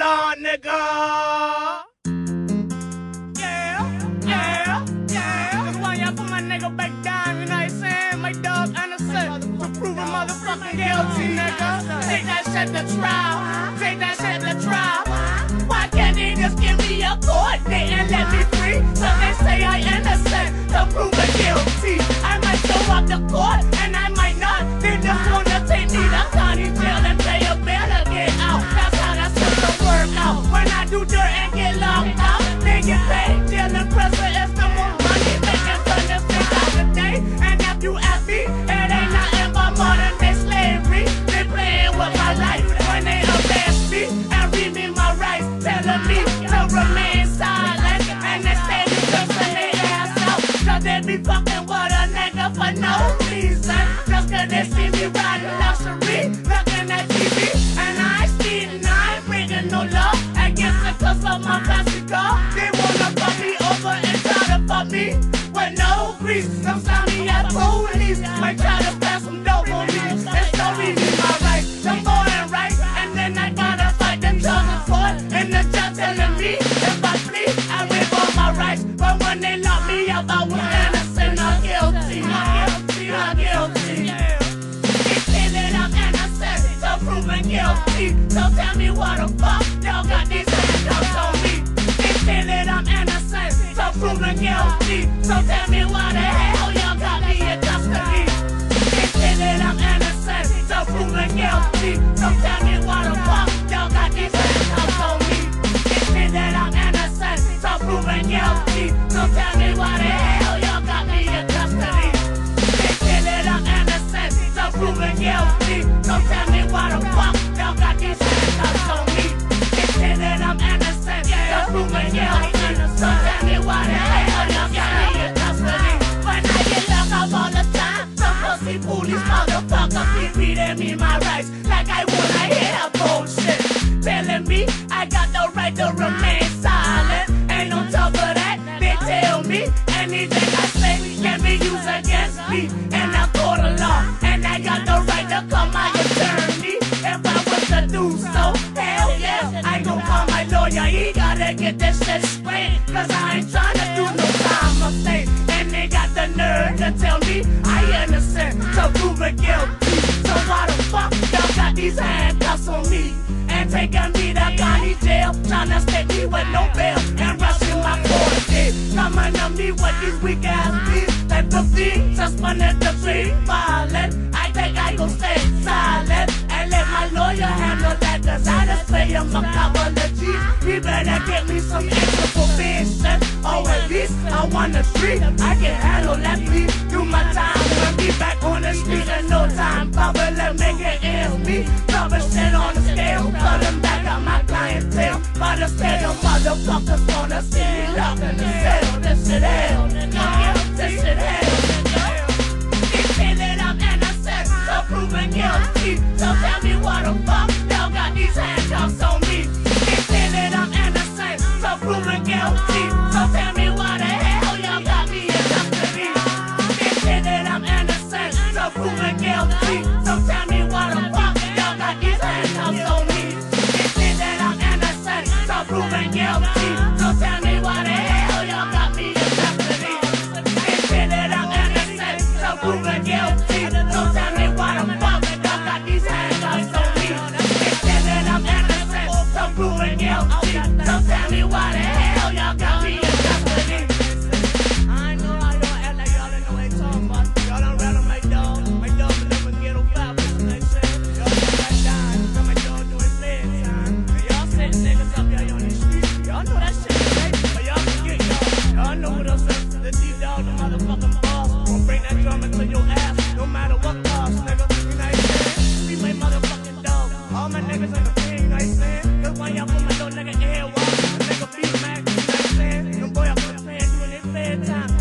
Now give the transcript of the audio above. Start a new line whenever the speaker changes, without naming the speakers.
dog, nigga. Yeah. That's why y'all put my nigga back down, you know what I'm saying? My dog innocent, to prove a motherfucking guilty, nigga. Take that shit to trial, Why can't they just give me a court date and let me free? So they say I innocent, to prove a guilty. I might show up to court, and I might not. They just wanna take me to county jail and say you better get out. That's how that system work out. When I do dirt and get locked out, they get paid. Jail and pressure is the more money they can turn this thing out today. And if you ask me, it ain't nothing but modern day slavery. They playing with my life when they arrest me and read me my rights, telling me to remain silent. And they steady cursing their ass out, cause they be fucking with a nigga for no reason. Just cause they see me riding luxury, looking at TV. And I ain't speeding, I ain't breaking no law. Against the cause of my fancy car, they wanna fuck me over and try to fuck me with no grease. Some soundy ass police might try to pass some dope on me and show me my rights. Some voting rights, and then I gotta fight the judge in court. And the judge telling me if I plead, I waive all my rights. But when they lock me up, I was innocent or guilty. They say that I'm innocent, so proven guilty. So tell me what the fuck y'all got these handcuffs on me. They say that I'm innocent, so proven guilty. So tell me why the hell y'all got me in custody. They say that I'm innocent, so proven guilty. So tell me why the fuck y'all got these handcuffs on me. They say that I'm innocent, so proven guilty. So tell me why the hell y'all got me in custody. They say that I'm innocent, so proven guilty. So tell me why the fuck y'all got these handcuffs on me. They say that I'm innocent, so proven guilty. So tell me why the hell y'all got me in custody. When I get locked up all the time, some pussy police motherfuckers keep reading me my rights like I wanna hear that bullshit. Telling me I got the right to remain silent. And on top of that, they tell me anything I say can be used against me in a court of law. And I got the right to call my attorney if I was to do so. Hell yeah, I gon' call my lawyer. He gotta get this shit straight, cause I ain't tryna do no time mistake. And they got the nerve to tell me I innocent, so prove it guilty. So why the fuck y'all got these handcuffs on me and taking me to county jail, tryna stick me with no bail and rushing my court date? Coming to me with these weak ass beats that the fee suspended the free violent. I think I gon' stay silent and let my lawyer handle that, cause I just pay him a couple of G's. He better get me some extra probation, or at least I want the street. I can handle that beat, do my time, and be back on the street in no time. Probably make it ends me, cover shit on the scale, cutting back on my clientele. But instead the motherfuckers wanna see me locked in the cell. This shit hell, this shit hell. They say that I'm innocent, so proven guilty. So tell me what the fuck y'all got these handcuffs on me. They say that I'm innocent, so proven guilty. So tell me why the hell y'all got me in custody. They say that I'm innocent, so proven guilty. So tell me why the fuck y'all got these handcuffs on me. They say that I'm innocent, so proven guilty. So tell me why the hell y'all got me in custody. They say that I'm innocent, so proven guilty. So tell me why the fuck y'all got these handcuffs on me. They say that I'm innocent, so proven guilty. So tell me why the hell y'all got me in custody. I know how y'all act like y'all didn't know what they talking about. Y'all done rattle my dog. My dog will never get on fire, you know what I'm saying? Y'all know that dying, so my dog doing bedtime. And y'all setting niggas up here on the street. Y'all know that shit, right? But y'all forget y'all know who those is. The deep dog, the motherfucking boss. Gonna bring that drum into your ass, no matter what cost, nigga. You know what I'm saying? Be my motherfucking dog. All my niggas in the thing, you know what I'm saying? Cause when y'all put my little nigga air walk, nigga feel mad, you know what I'm saying? Them boy up in the plan doing their bedtime.